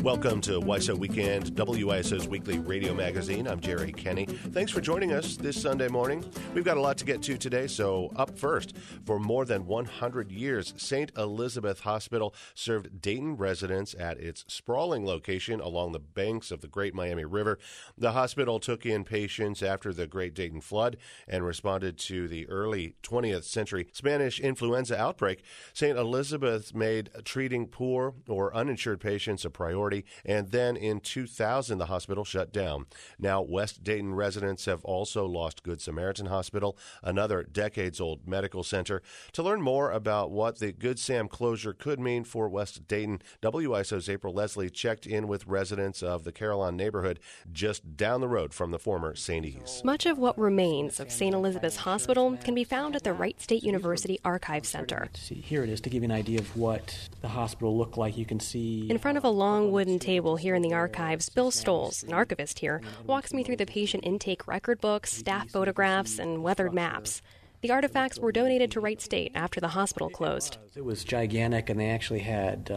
Welcome to WISO Weekend, WISO's weekly radio magazine. I'm Jerry Kenny. Thanks for joining us this Sunday morning. We've got a lot to get to today, so up first, for more than 100 years, St. Elizabeth Hospital served Dayton residents at its sprawling location along the banks of the Great Miami River. The hospital took in patients after the Great Dayton Flood and responded to the early 20th century Spanish influenza outbreak. St. Elizabeth made treating poor or uninsured patients a priority, and then in 2000 the hospital shut down. Now West Dayton residents have also lost Good Samaritan Hospital, another decades-old medical center. To learn more about what the Good Sam closure could mean for West Dayton, WISO's April Leslie checked in with residents of the Carillon neighborhood just down the road from the former St. E's. Much of what remains of St. Elizabeth's Hospital can be found at the Wright State University Archive Center. Here it is to give you an idea of what the hospital looked like. You can see in front of a long wooden table here in the archives, Bill Stoles, an archivist here, walks me through the patient intake record books, staff photographs, and weathered maps. The artifacts were donated to Wright State after the hospital closed. It was gigantic, and they actually had,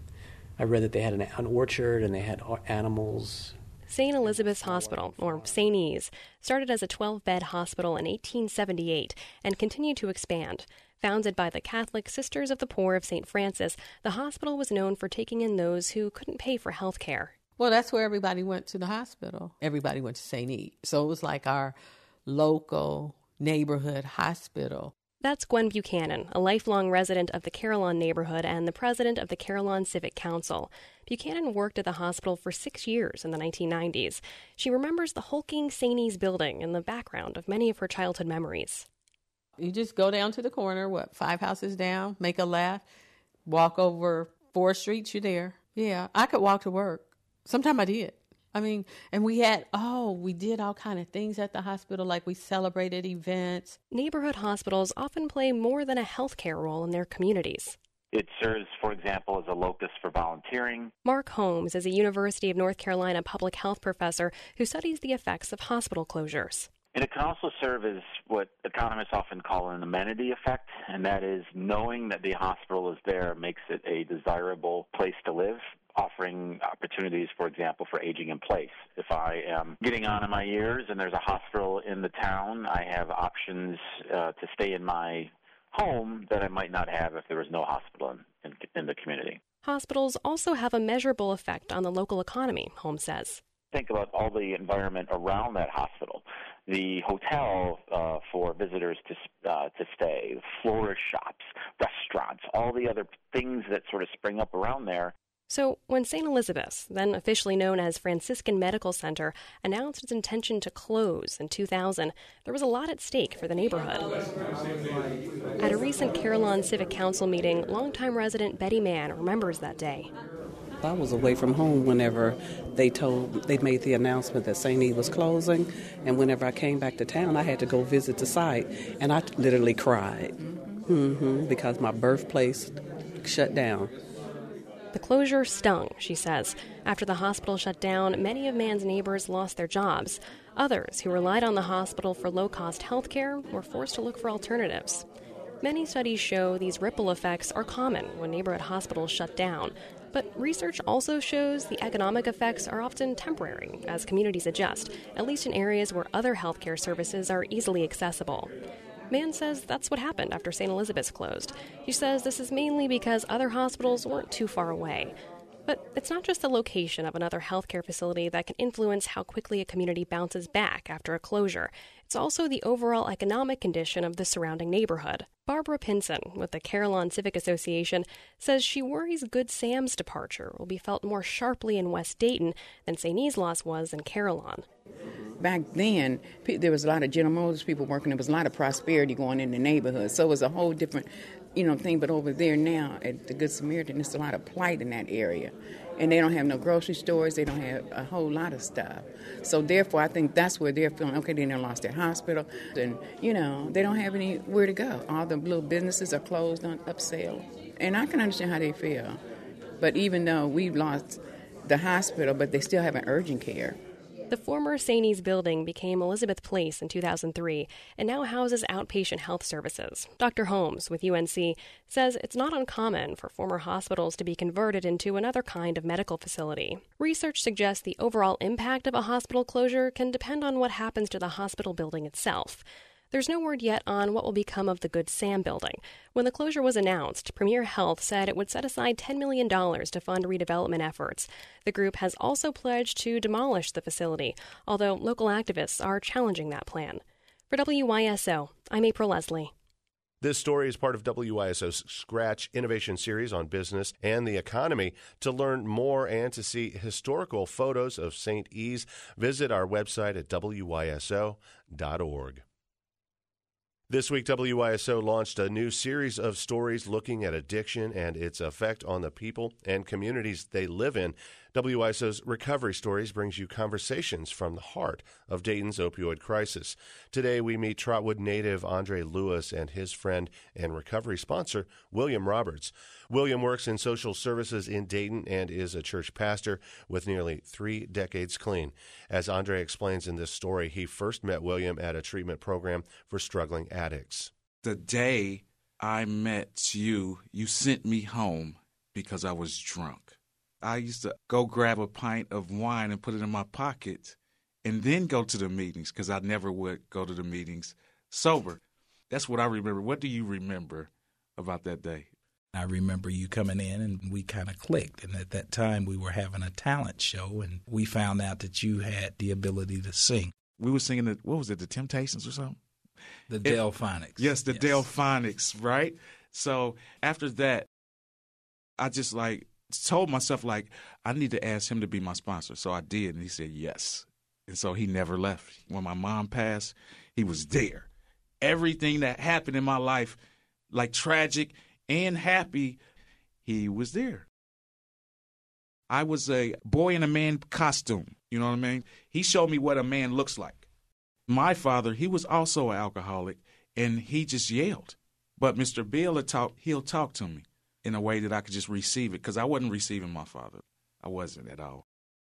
I read that they had an orchard and they had animals. St. Elizabeth's Hospital, or St. E's, started as a 12-bed hospital in 1878 and continued to expand. Founded by the Catholic Sisters of the Poor of St. Francis, the hospital was known for taking in those who couldn't pay for health care. Well, that's where everybody went to the hospital. Everybody went to St. E. So it was like our local neighborhood hospital. That's Gwen Buchanan, a lifelong resident of the Carillon neighborhood and the president of the Carillon Civic Council. Buchanan worked at the hospital for 6 years in the 1990s. She remembers the hulking St. E's building in the background of many of her childhood memories. You just go down to the corner, 5 houses down, make a left, walk over 4 streets, you're there. Yeah, I could walk to work. Sometimes I did. And we did all kind of things at the hospital, like we celebrated events. Neighborhood hospitals often play more than a healthcare role in their communities. It serves, for example, as a locus for volunteering. Mark Holmes is a University of North Carolina public health professor who studies the effects of hospital closures. And it can also serve as what economists often call an amenity effect, and that is knowing that the hospital is there makes it a desirable place to live, offering opportunities, for example, for aging in place. If I am getting on in my years and there's a hospital in the town, I have options to stay in my home that I might not have if there was no hospital in the community. Hospitals also have a measurable effect on the local economy, Holmes says. Think about all the environment around that hospital. The hotel for visitors to stay, florist shops, restaurants, all the other things that sort of spring up around there. So when St. Elizabeth's, then officially known as Franciscan Medical Center, announced its intention to close in 2000, there was a lot at stake for the neighborhood. At a recent Carillon Civic Council meeting, longtime resident Betty Mann remembers that day. I was away from home whenever they made the announcement that St. E was closing, and whenever I came back to town, I had to go visit the site, and I literally cried because my birthplace shut down. The closure stung, she says. After the hospital shut down, many of Mann's neighbors lost their jobs. Others who relied on the hospital for low-cost health care were forced to look for alternatives. Many studies show these ripple effects are common when neighborhood hospitals shut down. But research also shows the economic effects are often temporary as communities adjust, at least in areas where other healthcare services are easily accessible. Mann says that's what happened after St. Elizabeth's closed. She says this is mainly because other hospitals weren't too far away. But it's not just the location of another healthcare facility that can influence how quickly a community bounces back after a closure. It's also the overall economic condition of the surrounding neighborhood. Barbara Pinson with the Carillon Civic Association says she worries Good Sam's departure will be felt more sharply in West Dayton than St. E's loss was in Carillon. Back then, there was a lot of General Motors people working. There was a lot of prosperity going in the neighborhood. So it was a whole different, thing. But over there now at the Good Samaritan, there's a lot of plight in that area. And they don't have no grocery stores. They don't have a whole lot of stuff. So therefore, I think that's where they're feeling, okay, they done lost their hospital. And, they don't have anywhere to go. All the little businesses are closed on upsale. And I can understand how they feel. But even though we've lost the hospital, but they still have an urgent care. The former St. E's building became Elizabeth Place in 2003 and now houses outpatient health services. Dr. Holmes with UNC says it's not uncommon for former hospitals to be converted into another kind of medical facility. Research suggests the overall impact of a hospital closure can depend on what happens to the hospital building itself. There's no word yet on what will become of the Good Sam building. When the closure was announced, Premier Health said it would set aside $10 million to fund redevelopment efforts. The group has also pledged to demolish the facility, although local activists are challenging that plan. For WYSO, I'm April Leslie. This story is part of WYSO's Scratch Innovation Series on business and the economy. To learn more and to see historical photos of St. E's, visit our website at wyso.org. This week, WYSO launched a new series of stories looking at addiction and its effect on the people and communities they live in. WYSO's Recovery Stories brings you conversations from the heart of Dayton's opioid crisis. Today, we meet Trotwood native Andre Lewis and his friend and recovery sponsor, William Roberts. William works in social services in Dayton and is a church pastor with nearly 3 decades clean. As Andre explains in this story, he first met William at a treatment program for struggling addicts. The day I met you, you sent me home because I was drunk. I used to go grab a pint of wine and put it in my pocket and then go to the meetings because I never would go to the meetings sober. That's what I remember. What do you remember about that day? I remember you coming in and we kind of clicked. And at that time, we were having a talent show and we found out that you had the ability to sing. We were singing, what was it, the Temptations or something? The Delphonics. Yes, the Delphonics, right? So after that, I just told myself, I need to ask him to be my sponsor. So I did, and he said yes. And so he never left. When my mom passed, he was there. Everything that happened in my life, like tragic and happy, he was there. I was a boy in a man costume, you know what I mean? He showed me what a man looks like. My father, he was also an alcoholic, and he just yelled. But Mr. Bill, he'll talk to me in a way that I could just receive it, because I wasn't receiving my father. I wasn't at all.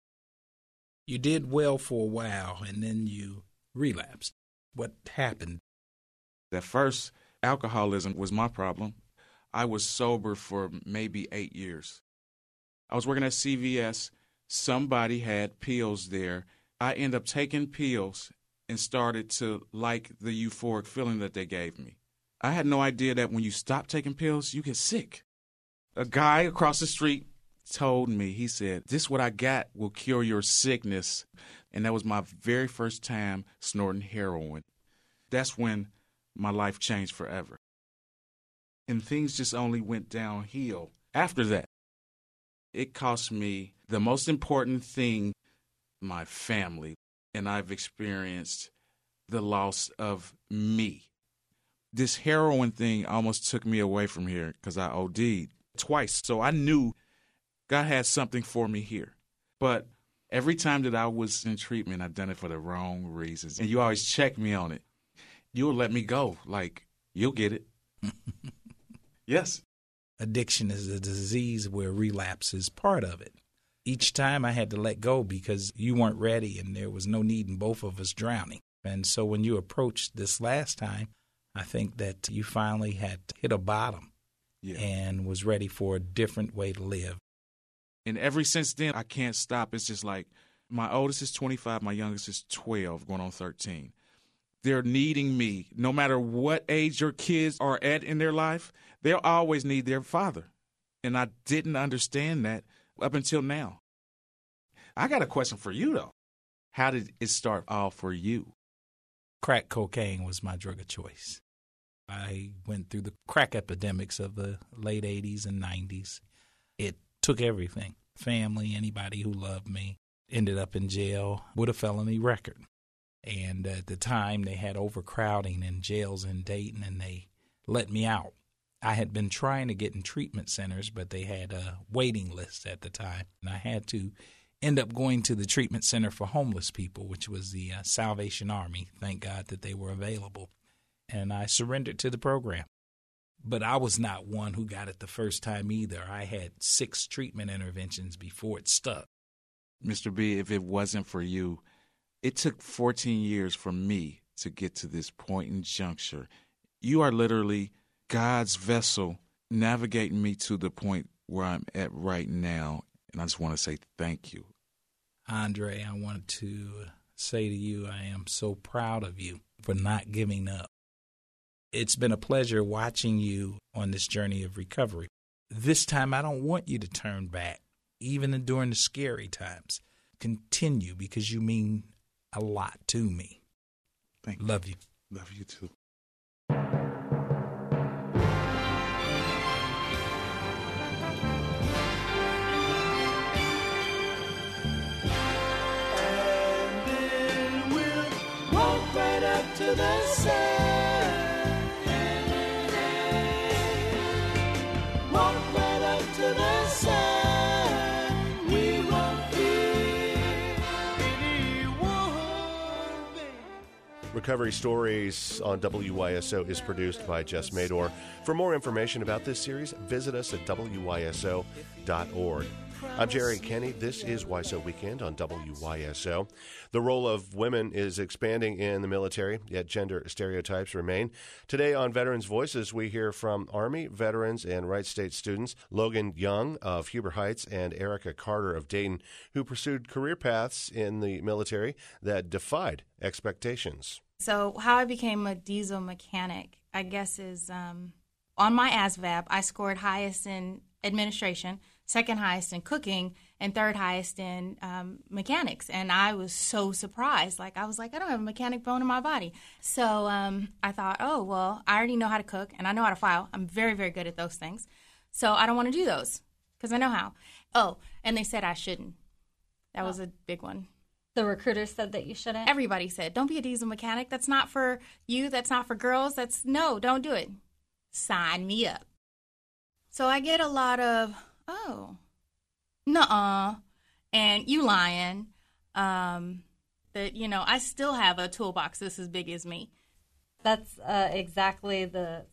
You did well for a while, and then you relapsed. What happened? At first, alcoholism was my problem. I was sober for maybe 8 years. I was working at CVS. Somebody had pills there. I ended up taking pills and started to like the euphoric feeling that they gave me. I had no idea that when you stop taking pills, you get sick. A guy across the street told me, he said, "This what I got will cure your sickness." And that was my very first time snorting heroin. That's when my life changed forever. And things just only went downhill after that. It cost me the most important thing, my family. And I've experienced the loss of me. This heroin thing almost took me away from here because I OD'd twice. So I knew God had something for me here. But every time that I was in treatment, I'd done it for the wrong reasons. And you always check me on it. You'll let me go. You'll get it. Yes. Addiction is a disease where relapse is part of it. Each time I had to let go because you weren't ready and there was no need in both of us drowning. And so when you approached this last time, I think that you finally had hit a bottom and was ready for a different way to live. And ever since then, I can't stop. It's just my oldest is 25, my youngest is 12, going on 13. They're needing me. No matter what age your kids are at in their life, they'll always need their father. And I didn't understand that up until now. I got a question for you, though. How did it start off for you? Crack cocaine was my drug of choice. I went through the crack epidemics of the late 80s and 90s. It took everything. Family, anybody who loved me, ended up in jail with a felony record. And at the time, they had overcrowding in jails in Dayton, and they let me out. I had been trying to get in treatment centers, but they had a waiting list at the time. And I had to end up going to the treatment center for homeless people, which was the Salvation Army. Thank God that they were available. And I surrendered to the program. But I was not one who got it the first time either. I had 6 treatment interventions before it stuck. Mr. B, if it wasn't for you, It took 14 years for me to get to this point in juncture. You are literally God's vessel navigating me to the point where I'm at right now. And I just want to say thank you. Andre, I wanted to say to you, I am so proud of you for not giving up. It's been a pleasure watching you on this journey of recovery. This time, I don't want you to turn back, even during the scary times. Continue, because you mean a lot to me. Thank you. Love you. Love you too. Walk right up to the side. Walk right up to the side. We won't fear anyone. Recovery Stories on WYSO is produced by Jess Mador. For more information about this series, visit us at WYSO.org. I'm Jerry Kenny. This is WYSO Weekend on WYSO. The role of women is expanding in the military, yet gender stereotypes remain. Today on Veterans Voices, we hear from Army veterans and Wright State students Logan Young of Huber Heights and Erica Carter of Dayton, who pursued career paths in the military that defied expectations. So how I became a diesel mechanic, I guess, is on my ASVAB, I scored highest in administration, second highest in cooking, and third highest in mechanics. And I was so surprised. I was like, I don't have a mechanic bone in my body. So I thought, oh, well, I already know how to cook, and I know how to file. I'm very, very good at those things. So I don't want to do those because I know how. Oh, and they said I shouldn't. That was a big one. The recruiter said that you shouldn't? Everybody said, don't be a diesel mechanic. That's not for you. That's not for girls. No, don't do it. Sign me up. So I get a lot of, oh, nuh-uh, and you lying. That, I still have a toolbox this as big as me. That's exactly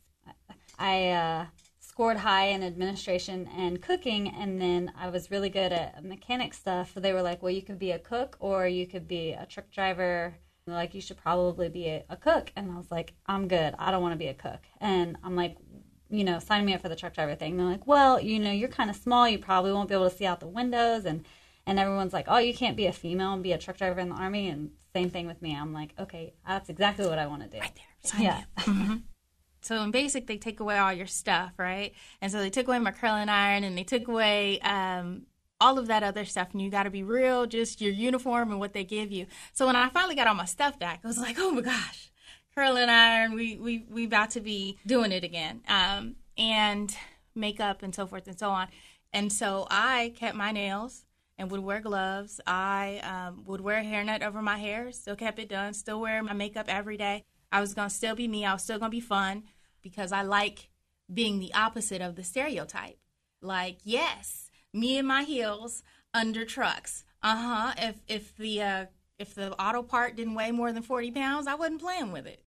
I scored high in administration and cooking, and then I was really good at mechanic stuff. They were like, well, you could be a cook or you could be a truck driver. They're like, you should probably be a cook. And I was like, I'm good. I don't want to be a cook. And I'm like, sign me up for the truck driver thing. And they're like, well, you're kind of small. You probably won't be able to see out the windows. And everyone's like, oh, you can't be a female and be a truck driver in the Army. And same thing with me. I'm like, okay, that's exactly what I want to do. Right there. Sign me up. Mm-hmm. So in basic, they take away all your stuff, right? And so they took away my curling iron and they took away all of that other stuff. And you got to be real, just your uniform and what they give you. So when I finally got all my stuff back, I was like, oh my gosh. Curling iron, we about to be doing it again, and makeup and so forth and so on. And so I kept my nails and would wear gloves. I would wear a hairnet over my hair, still kept it done, still wear my makeup every day. I was going to still be me. I was still going to be fun because I like being the opposite of the stereotype. Like, yes, me and my heels under trucks. If the auto part didn't weigh more than 40 pounds, I wasn't playing with it.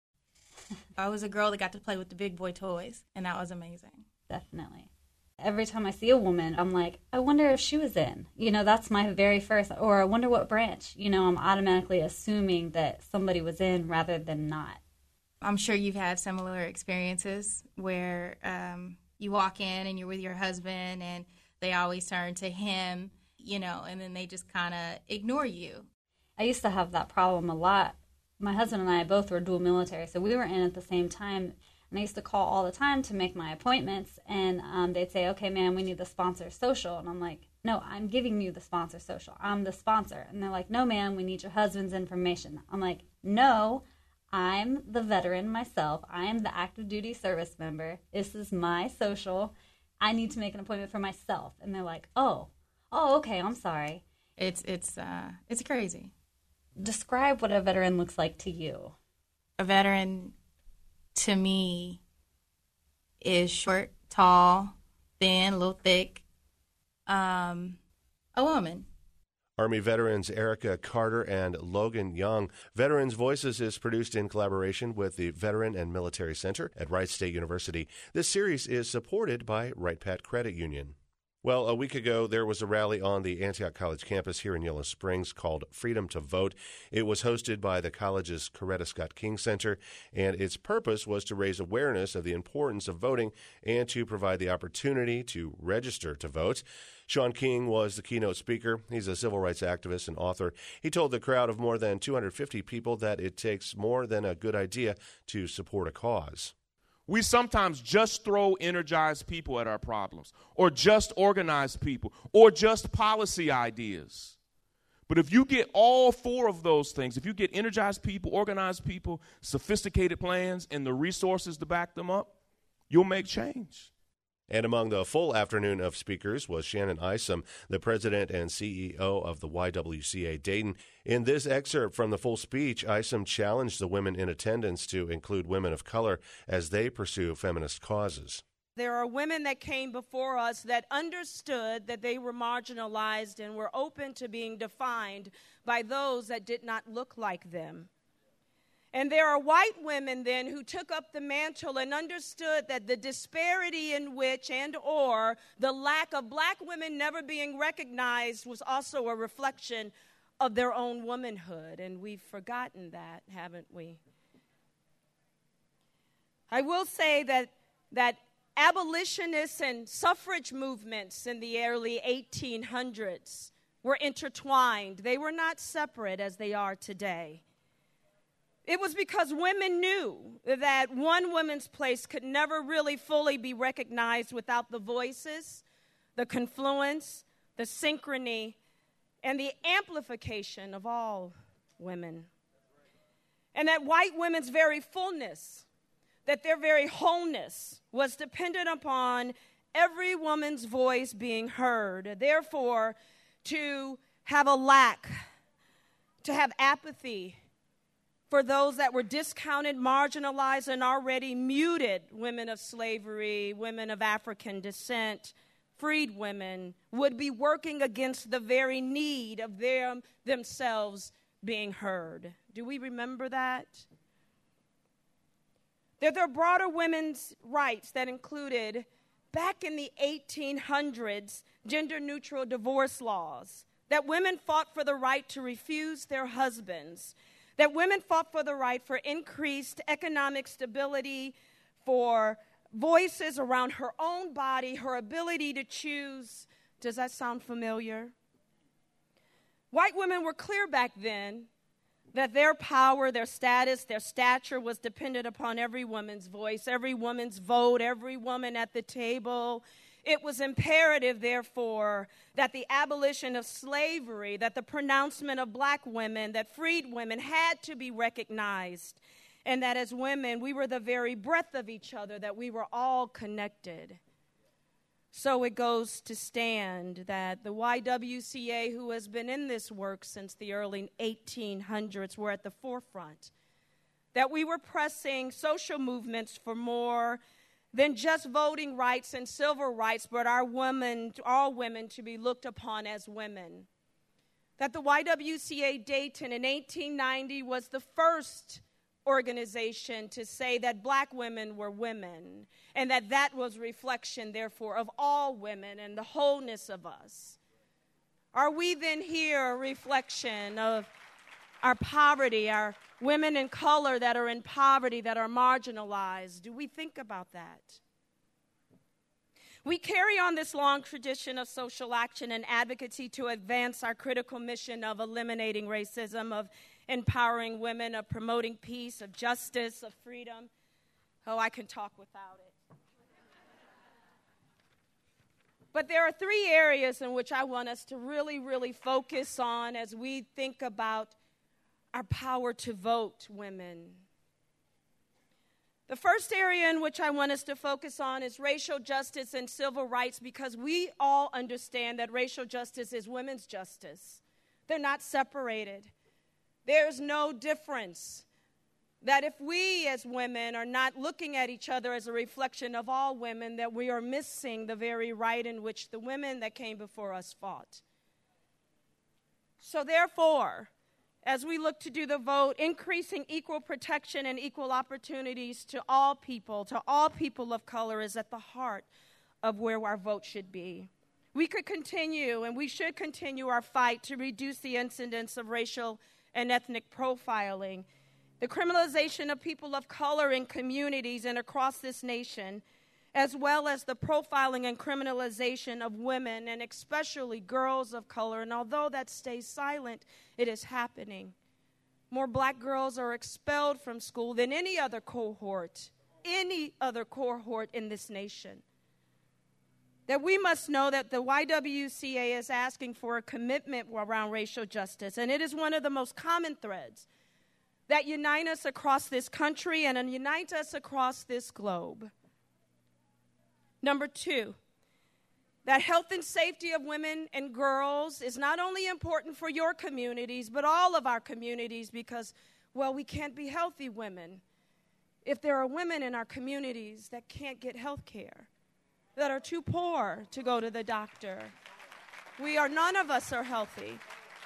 I was a girl that got to play with the big boy toys, and that was amazing. Definitely. Every time I see a woman, I'm like, I wonder if she was in. That's my very first, or I wonder what branch. I'm automatically assuming that somebody was in rather than not. I'm sure you've had similar experiences where you walk in and you're with your husband, and they always turn to him, and then they just kind of ignore you. I used to have that problem a lot. My husband and I both were dual military, so we were in at the same time. And I used to call all the time to make my appointments, and they'd say, okay, ma'am, we need the sponsor social. And I'm like, no, I'm giving you the sponsor social. I'm the sponsor. And they're like, no, ma'am, we need your husband's information. I'm like, no, I'm the veteran myself. I am the active duty service member. This is my social. I need to make an appointment for myself. And they're like, oh, okay, I'm sorry. It's crazy. Describe what a veteran looks like to you. A veteran, to me, is short, tall, thin, a little thick, a woman. Army veterans Erica Carter and Logan Young. Veterans Voices is produced in collaboration with the Veteran and Military Center at Wright State University. This series is supported by Wright Pat Credit Union. Well, a week ago, there was a rally on the Antioch College campus here in Yellow Springs called Freedom to Vote. It was hosted by the college's Coretta Scott King Center, and its purpose was to raise awareness of the importance of voting and to provide the opportunity to register to vote. Shaun King was the keynote speaker. He's a civil rights activist and author. He told the crowd of more than 250 people that it takes more than a good idea to support a cause. We sometimes just throw energized people at our problems, or just organized people, or just policy ideas. But if you get all four of those things, if you get energized people, organized people, sophisticated plans, and the resources to back them up, you'll make change. And among the full afternoon of speakers was Shannon Isom, the president and CEO of the YWCA Dayton. In this excerpt from the full speech, Isom challenged the women in attendance to include women of color as they pursue feminist causes. There are women that came before us that understood that they were marginalized and were open to being defined by those that did not look like them. And there are white women then who took up the mantle and understood that the disparity in which or the lack of black women never being recognized was also a reflection of their own womanhood. And we've forgotten that, haven't we? I will say that abolitionists and suffrage movements in the early 1800s were intertwined. They were not separate as they are today. It was because women knew that one woman's place could never really fully be recognized without the voices, the confluence, the synchrony, and the amplification of all women. And that white women's very fullness, that their very wholeness was dependent upon every woman's voice being heard. Therefore, to have a lack, to have apathy, for those that were discounted, marginalized, and already muted women of slavery, women of African descent, freed women, would be working against the very need of themselves being heard. Do we remember that? There are broader women's rights that included, back in the 1800s, gender-neutral divorce laws, that women fought for the right to refuse their husbands, that women fought for the right for increased economic stability, for voices around her own body, her ability to choose. Does that sound familiar? White women were clear back then that their power, their status, their stature was dependent upon every woman's voice, every woman's vote, every woman at the table. It was imperative, therefore, that the abolition of slavery, that the pronouncement of black women, that freed women had to be recognized, and that as women, we were the very breath of each other, that we were all connected. So it goes to stand that the YWCA, who has been in this work since the early 1800s, were at the forefront, that we were pressing social movements for more than just voting rights and civil rights, but all women to be looked upon as women. That the YWCA Dayton in 1890 was the first organization to say that black women were women, and that was a reflection, therefore, of all women and the wholeness of us. Are we then here a reflection of our poverty, our women in color that are in poverty, that are marginalized? Do we think about that? We carry on this long tradition of social action and advocacy to advance our critical mission of eliminating racism, of empowering women, of promoting peace, of justice, of freedom. Oh, I can talk without it. But there are three areas in which I want us to really, really focus on as we think about our power to vote, women. The first area in which I want us to focus on is racial justice and civil rights, because we all understand that racial justice is women's justice. They're not separated. There's no difference. That if we as women are not looking at each other as a reflection of all women, that we are missing the very right in which the women that came before us fought. So therefore, as we look to do the vote, increasing equal protection and equal opportunities to all people of color, is at the heart of where our vote should be. We could continue, and we should continue our fight to reduce the incidence of racial and ethnic profiling. The criminalization of people of color in communities and across this nation, as well as the profiling and criminalization of women, and especially girls of color. And although that stays silent, it is happening. More black girls are expelled from school than any other cohort in this nation. That we must know that the YWCA is asking for a commitment around racial justice, and it is one of the most common threads that unite us across this country and unite us across this globe. Number 2, that health and safety of women and girls is not only important for your communities, but all of our communities, because, well, we can't be healthy women if there are women in our communities that can't get health care, that are too poor to go to the doctor. None of us are healthy.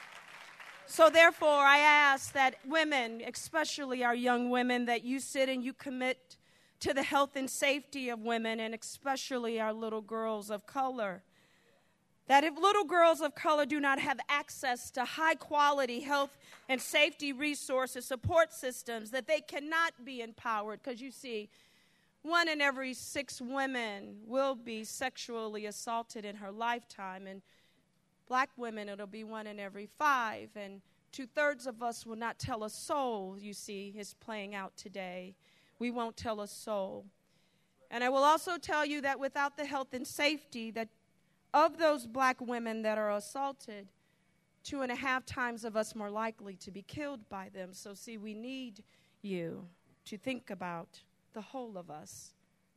So therefore, I ask that women, especially our young women, that you sit and you commit to the health and safety of women, and especially our little girls of color. That if little girls of color do not have access to high-quality health and safety resources, support systems, that they cannot be empowered. Because you see, 1 in every 6 women will be sexually assaulted in her lifetime. And black women, it'll be 1 in every 5. And 2/3 of us will not tell a soul, you see, is playing out today. We won't tell a soul. And I will also tell you that without the health and safety, that of those black women that are assaulted, 2.5 times of us more likely to be killed by them. So see, we need you to think about the whole of us.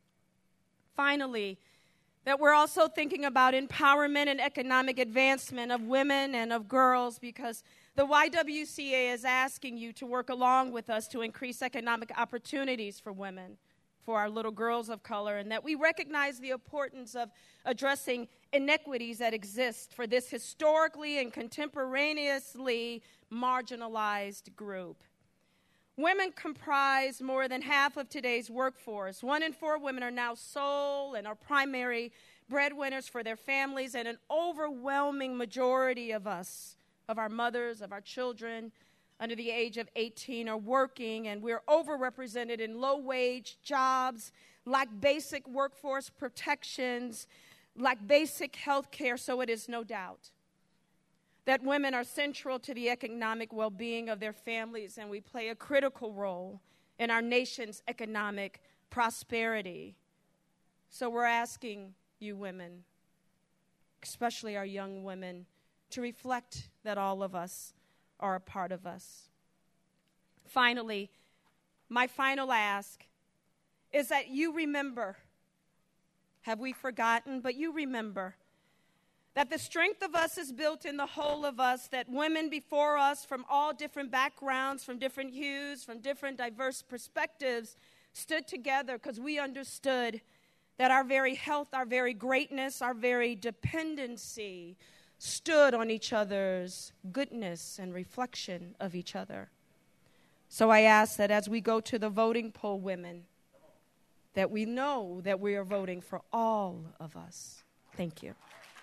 Finally, that we're also thinking about empowerment and economic advancement of women and of girls, because the YWCA is asking you to work along with us to increase economic opportunities for women, for our little girls of color, and that we recognize the importance of addressing inequities that exist for this historically and contemporaneously marginalized group. Women comprise more than half of today's workforce. 1 in 4 women are now sole and are primary breadwinners for their families, and an overwhelming majority of us, of our mothers, of our children under the age of 18 are working, and we're overrepresented in low-wage jobs, lack basic workforce protections, lack basic health care. So it is no doubt that women are central to the economic well-being of their families, and we play a critical role in our nation's economic prosperity. So we're asking you women, especially our young women, to reflect that all of us are a part of us. Finally, my final ask is that you remember, have we forgotten, but you remember, that the strength of us is built in the whole of us, that women before us from all different backgrounds, from different hues, from different diverse perspectives, stood together because we understood that our very health, our very greatness, our very dependency stood on each other's goodness and reflection of each other. So I ask that as we go to the voting poll, women, that we know that we are voting for all of us. Thank you.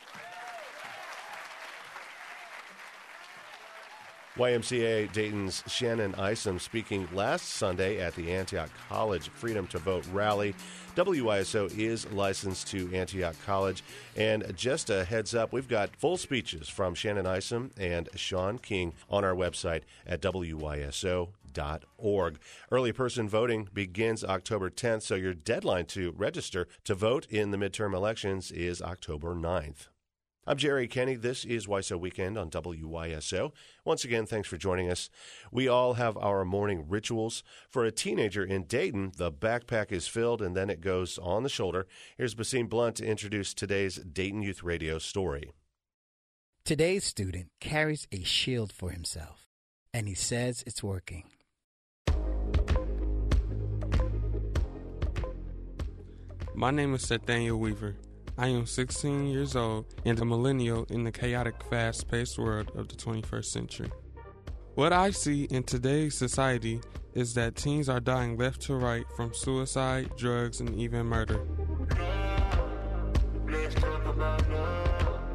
YMCA Dayton's Shannon Isom speaking last Sunday at the Antioch College Freedom to Vote rally. WISO is licensed to Antioch College. And just a heads up, we've got full speeches from Shannon Isom and Sean King on our website at WISO.org. Early person voting begins October 10th, so your deadline to register to vote in the midterm elections is October 9th. I'm Jerry Kenny. This is WISO Weekend on WISO. Once again, thanks for joining us. We all have our morning rituals. For a teenager in Dayton, the backpack is filled and then it goes on the shoulder. Here's Basim Blunt to introduce today's Dayton Youth Radio story. Today's student carries a shield for himself, and he says it's working. My name is Nathaniel Weaver. I am 16 years old and a millennial in the chaotic, fast-paced world of the 21st century. What I see in today's society is that teens are dying left to right from suicide, drugs, and even murder. Let's talk about love.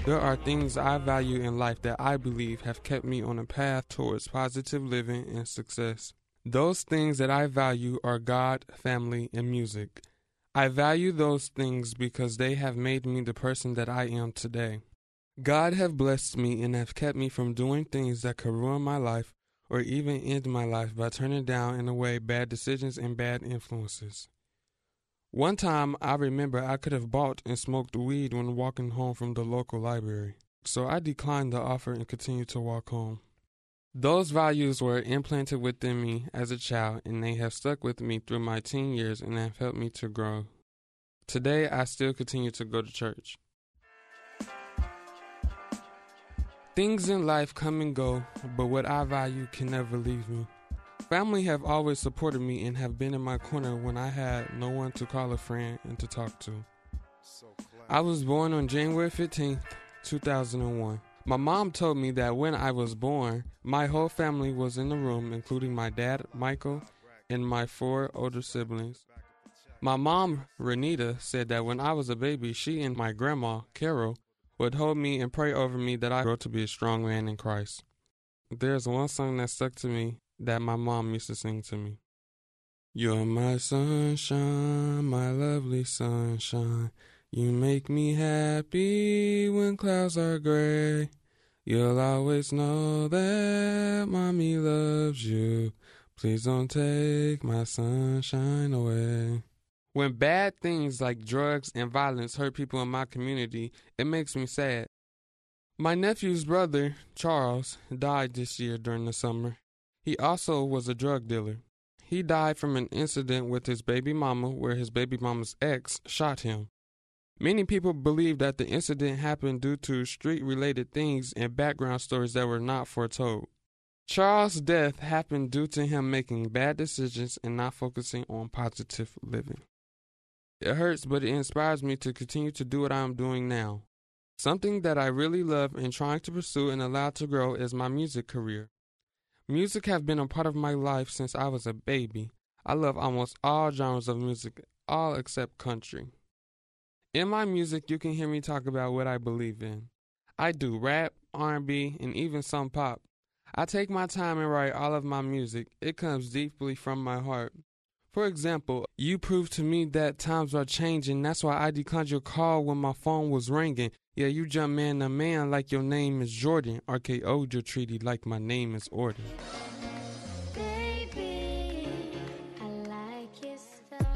There are things I value in life that I believe have kept me on a path towards positive living and success. Those things that I value are God, family, and music. I value those things because they have made me the person that I am today. God have blessed me and have kept me from doing things that could ruin my life or even end my life by turning down in a way bad decisions and bad influences. One time, I remember I could have bought and smoked weed when walking home from the local library, so I declined the offer and continued to walk home. Those values were implanted within me as a child, and they have stuck with me through my teen years and have helped me to grow. Today, I still continue to go to church. Things in life come and go, but what I value can never leave me. Family have always supported me and have been in my corner when I had no one to call a friend and to talk to. I was born on January 15th, 2001. My mom told me that when I was born, my whole family was in the room, including my dad, Michael, and my 4 older siblings. My mom, Renita, said that when I was a baby, she and my grandma, Carol, would hold me and pray over me that I grow to be a strong man in Christ. There's one song that stuck to me that my mom used to sing to me. You're my sunshine, my lovely sunshine. You make me happy when clouds are gray. You'll always know that mommy loves you. Please don't take my sunshine away. When bad things like drugs and violence hurt people in my community, it makes me sad. My nephew's brother, Charles, died this year during the summer. He also was a drug dealer. He died from an incident with his baby mama where his baby mama's ex shot him. Many people believe that the incident happened due to street-related things and background stories that were not foretold. Charles' death happened due to him making bad decisions and not focusing on positive living. It hurts, but it inspires me to continue to do what I am doing now. Something that I really love and trying to pursue and allow to grow is my music career. Music has been a part of my life since I was a baby. I love almost all genres of music, all except country. In my music, you can hear me talk about what I believe in. I do rap, R&B, and even some pop. I take my time and write all of my music. It comes deeply from my heart. For example, you proved to me that times are changing. That's why I declined your call when my phone was ringing. Yeah, you jump man to man like your name is Jordan. RKO'd your treaty like my name is Orden. Baby, I like your stuff.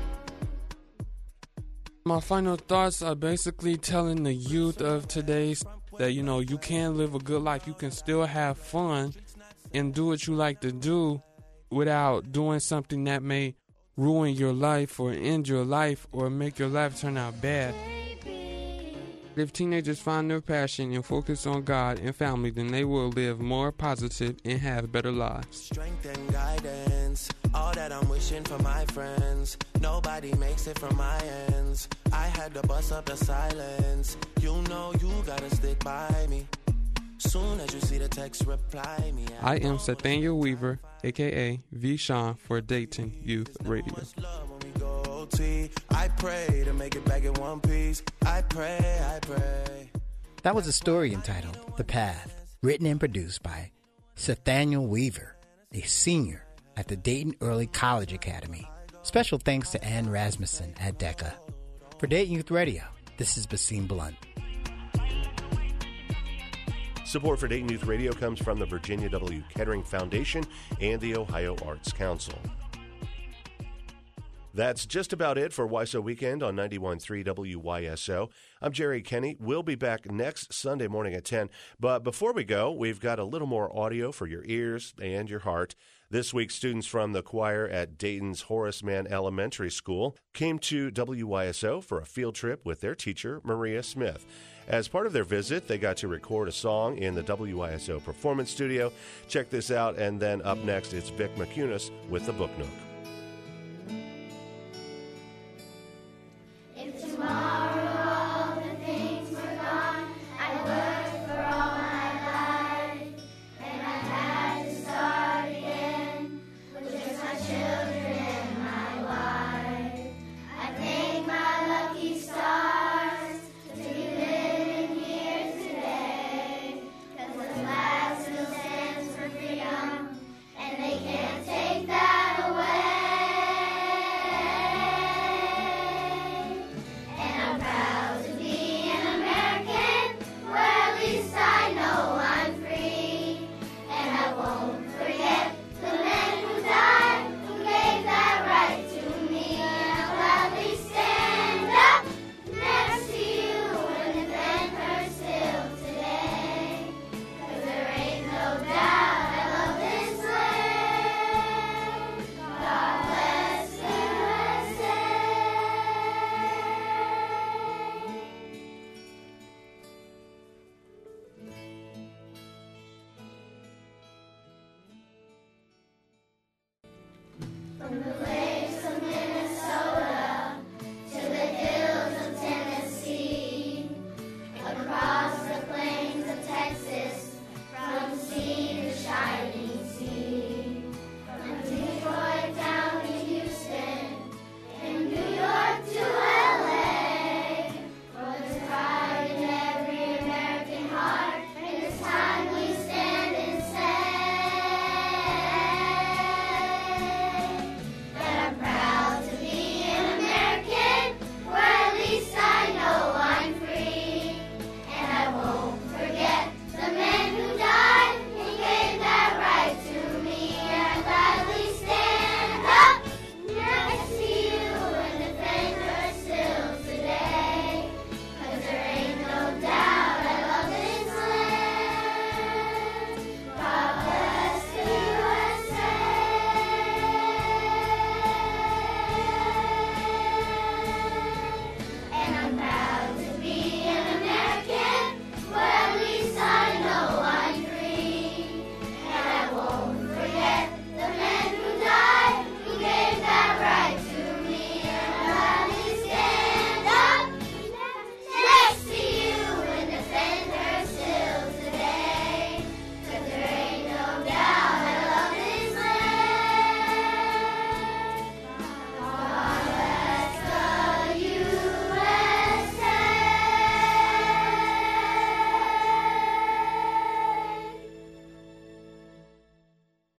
My final thoughts are basically telling the youth of today that, you can live a good life. You can still have fun and do what you like to do without doing something that may ruin your life or end your life or make your life turn out bad. If teenagers find their passion and focus on God and family, then they will live more positive and have better lives. Strength and guidance, all that I'm wishing for my friends. Nobody makes it from my ends. I had to bust up the silence. You know you gotta stick by me. Soon as you see the text, reply me. I am Nathaniel Weaver, a.k.a. V. Sean for Dayton Youth Radio. I pray to make it back in one piece. I pray. That was a story entitled The Path, written and produced by Nathaniel Weaver, a senior at the Dayton Early College Academy. Special thanks to Ann Rasmussen at DECA. For Dayton Youth Radio, this is Basim Blunt. Support for Dayton Youth Radio comes from the Virginia W. Kettering Foundation and the Ohio Arts Council. That's just about it for WYSO Weekend on 91.3 WYSO. I'm Jerry Kenny. We'll be back next Sunday morning at 10. But before we go, we've got a little more audio for your ears and your heart. This week, students from the choir at Dayton's Horace Mann Elementary School came to WYSO for a field trip with their teacher, Maria Smith. As part of their visit, they got to record a song in the WYSO Performance Studio. Check this out, and then up next, it's Vic McCunis with the Book Nook.